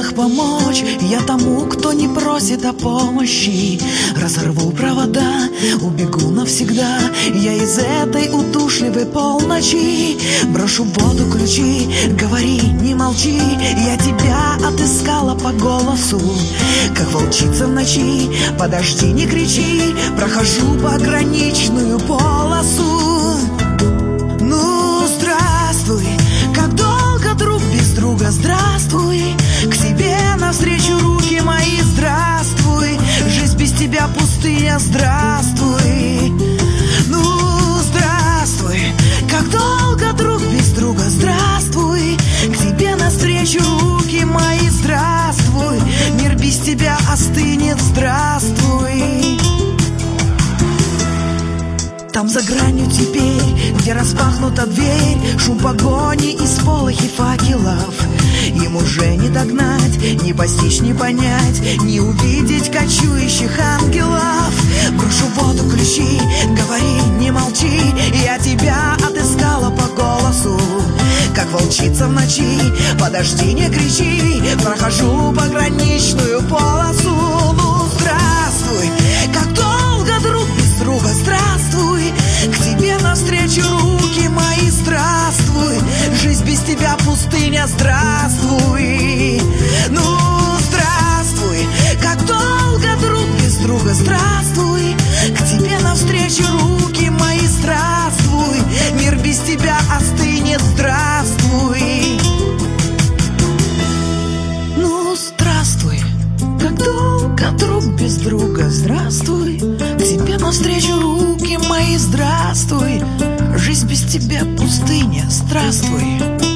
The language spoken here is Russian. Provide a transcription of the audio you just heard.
силах помочь я тому, кто не просит о помощи. Разорву провода, убегу навсегда я из этой удушливой полночи. Брошу в воду ключи, говори, не молчи. Я тебя отыскала по голосу, как волчица в ночи. Подожди, не кричи, прохожу пограничную полосу. Ну, здравствуй, как долго друг без друга, здравствуй. К тебе навстречу руки мои, здравствуй. Жизнь без тебя пустыня, здравствуй. Ну, здравствуй, как долго друг без друга, здравствуй. К тебе навстречу руки мои, здравствуй. Мир без тебя остынет, здравствуй. Там за гранью теперь, где распахнута дверь, шум погони и сполохи факелов. Им уже не догнать, не постичь, не понять, не увидеть кочующих ангелов. Брошу в воду ключи, говори, не молчи. Я тебя отыскала по голосу, как волчица в ночи. Подожди, не кричи, прохожу пограничную полосу. Ну, здравствуй, как долго друг без друга, здравствуй. К тебе навстречу руки мои, здравствуй. Жизнь без тебя пустыня, здравствуй. Ну, здравствуй, как долго друг без друга, здравствуй. К тебе навстречу руки мои, здравствуй. Мир без тебя остынет, здравствуй. Ну, здравствуй, как долго друг без друга, здравствуй. К тебе навстречу руки мои, здравствуй. Жизнь без тебя пустыня, здравствуй.